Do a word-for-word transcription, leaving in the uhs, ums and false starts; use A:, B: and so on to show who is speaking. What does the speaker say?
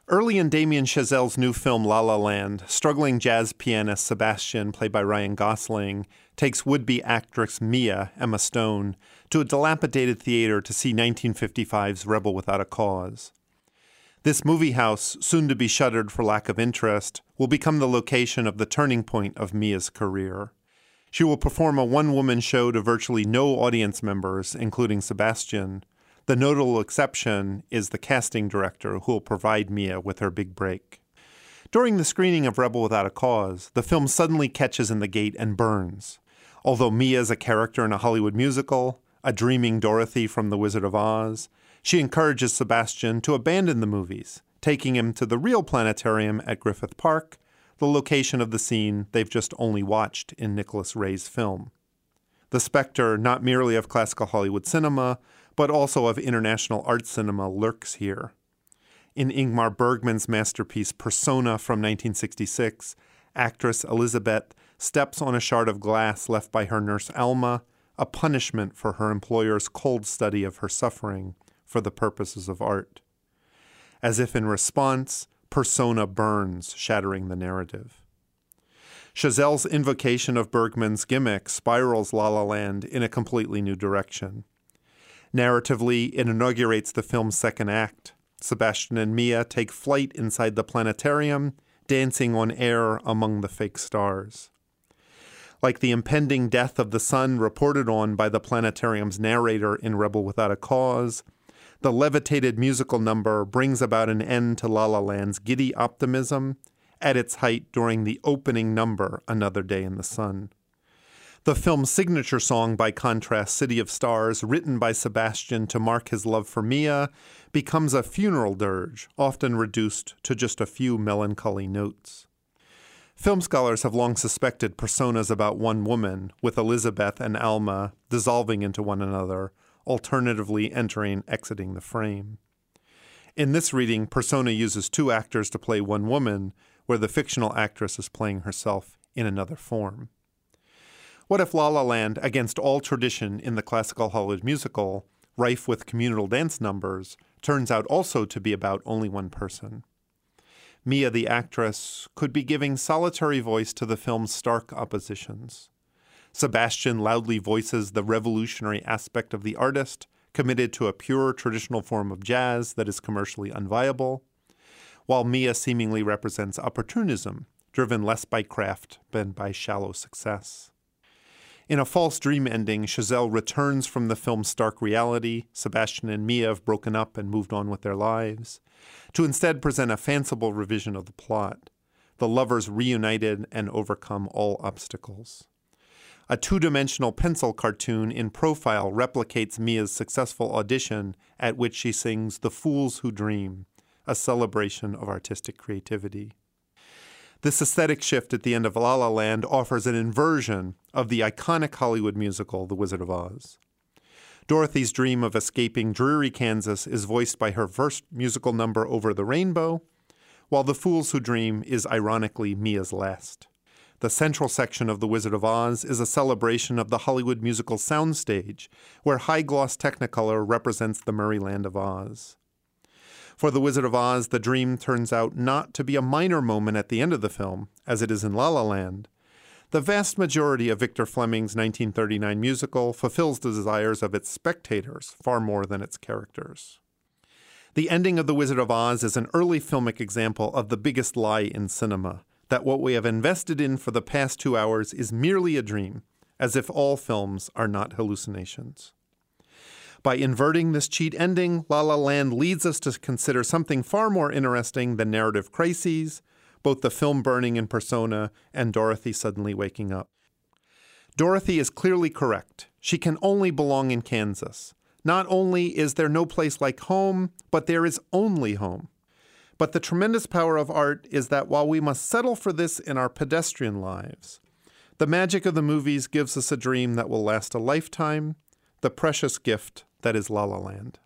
A: Early in Damien Chazelle's new film La La Land, struggling jazz pianist Sebastian, played by Ryan Gosling, takes would-be actress Mia, Emma Stone, to a dilapidated theater to see nineteen fifty-five's Rebel Without a Cause. This movie house, soon to be shuttered for lack of interest, will become the location of the turning point of Mia's career. She will perform a one-woman show to virtually no audience members, including Sebastian. The notable exception is the casting director who will provide Mia with her big break. During the screening of Rebel Without a Cause, the film suddenly catches in the gate and burns. Although Mia is a character in a Hollywood musical, a dreaming Dorothy from The Wizard of Oz, she encourages Sebastian to abandon the movies, taking him to the real planetarium at Griffith Park, the location of the scene they've just only watched in Nicholas Ray's film. The specter, not merely of classical Hollywood cinema, but also of international art cinema, lurks here. In Ingmar Bergman's masterpiece Persona from nineteen sixty-six, actress Elizabeth steps on a shard of glass left by her nurse Alma, a punishment for her employer's cold study of her suffering for the purposes of art. As if in response, Persona burns, shattering the narrative. Chazelle's invocation of Bergman's gimmick spirals La La Land in a completely new direction. Narratively, it inaugurates the film's second act. Sebastian and Mia take flight inside the planetarium, dancing on air among the fake stars. Like the impending death of the sun reported on by the planetarium's narrator in Rebel Without a Cause, the levitated musical number brings about an end to La La Land's giddy optimism at its height during the opening number, Another Day in the Sun. The film's signature song, by contrast, City of Stars, written by Sebastian to mark his love for Mia, becomes a funeral dirge, often reduced to just a few melancholy notes. Film scholars have long suspected personas about one woman, with Elizabeth and Alma dissolving into one another, alternatively entering, exiting the frame. In this reading, Persona uses two actors to play one woman, where the fictional actress is playing herself in another form. What if La La Land, against all tradition in the classical Hollywood musical, rife with communal dance numbers, turns out also to be about only one person? Mia, the actress, could be giving solitary voice to the film's stark oppositions. Sebastian loudly voices the revolutionary aspect of the artist, committed to a pure traditional form of jazz that is commercially unviable, while Mia seemingly represents opportunism, driven less by craft than by shallow success. In a false dream ending, Chazelle returns from the film's stark reality, Sebastian and Mia have broken up and moved on with their lives, to instead present a fanciful revision of the plot. The lovers reunited and overcome all obstacles. A two-dimensional pencil cartoon in profile replicates Mia's successful audition at which she sings The Fools Who Dream, a celebration of artistic creativity. This aesthetic shift at the end of La La Land offers an inversion of the iconic Hollywood musical, The Wizard of Oz. Dorothy's dream of escaping dreary Kansas is voiced by her first musical number, Over the Rainbow, while The Fools Who Dream is ironically Mia's last. The central section of The Wizard of Oz is a celebration of the Hollywood musical soundstage, where high-gloss Technicolor represents the merry land of Oz. For The Wizard of Oz, the dream turns out not to be a minor moment at the end of the film, as it is in La La Land. The vast majority of Victor Fleming's nineteen thirty-nine musical fulfills the desires of its spectators far more than its characters. The ending of The Wizard of Oz is an early filmic example of the biggest lie in cinema, that what we have invested in for the past two hours is merely a dream, as if all films are not hallucinations. By inverting this cheat ending, La La Land leads us to consider something far more interesting than narrative crises, both the film burning in Persona and Dorothy suddenly waking up. Dorothy is clearly correct. She can only belong in Kansas. Not only is there no place like home, but there is only home. But the tremendous power of art is that while we must settle for this in our pedestrian lives, the magic of the movies gives us a dream that will last a lifetime, the precious gift that is La La Land.